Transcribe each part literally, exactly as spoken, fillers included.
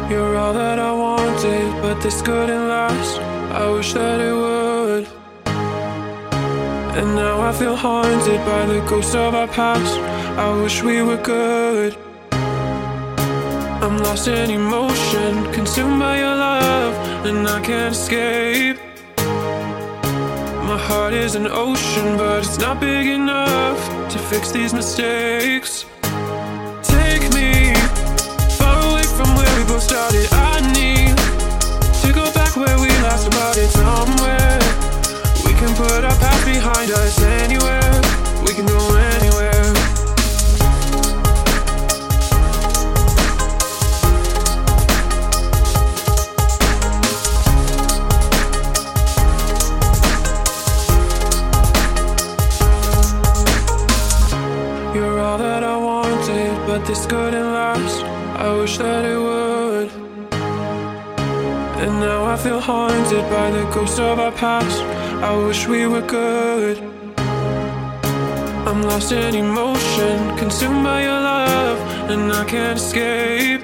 You're all that I wanted, but this couldn't last. I wish that it would. And now I feel haunted by the ghosts of our past. I wish we were good. I'm lost in emotion, consumed by your love, and I can't escape. My heart is an ocean, but it's not big enough to fix these mistakes. Take me far away from where we both started. I need to go back where we last started. Somewhere we can put our past behind us. Anywhere, we can go anywhere. You're all that I wanted, but this couldn't last. I wish that it would. And now I feel haunted by the ghosts of our past. I wish we were good. I'm lost in emotion, consumed by your love, and I can't escape.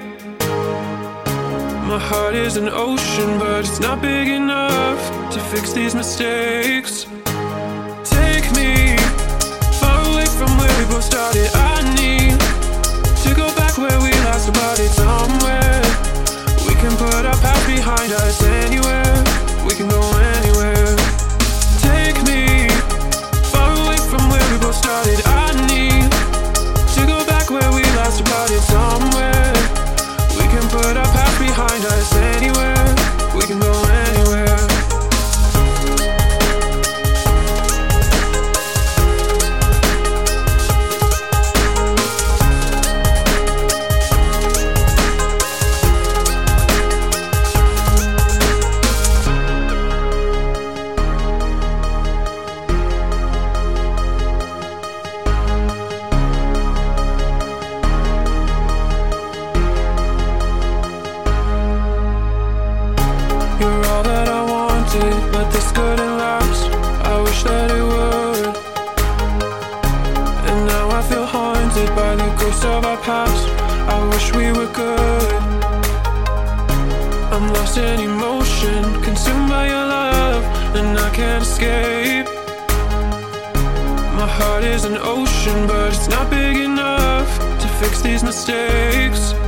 My heart is an ocean, but it's not big enough to fix these mistakes. Take me far away from where we both started. I need to go back where we last started. Somewhere we can put our past behind us. Anywhere, we can go anywhere. Take me far away from where we both started. I need to go back where we last started. Somewhere we can put our past behind us. Anywhere, we can go anywhere. You're all that I wanted, but this couldn't last. I wish that it would. And now I feel haunted by the ghosts of our past. I wish we were good. I'm lost in emotion, consumed by your love, and I can't escape. My heart is an ocean, but it's not big enough to fix these mistakes.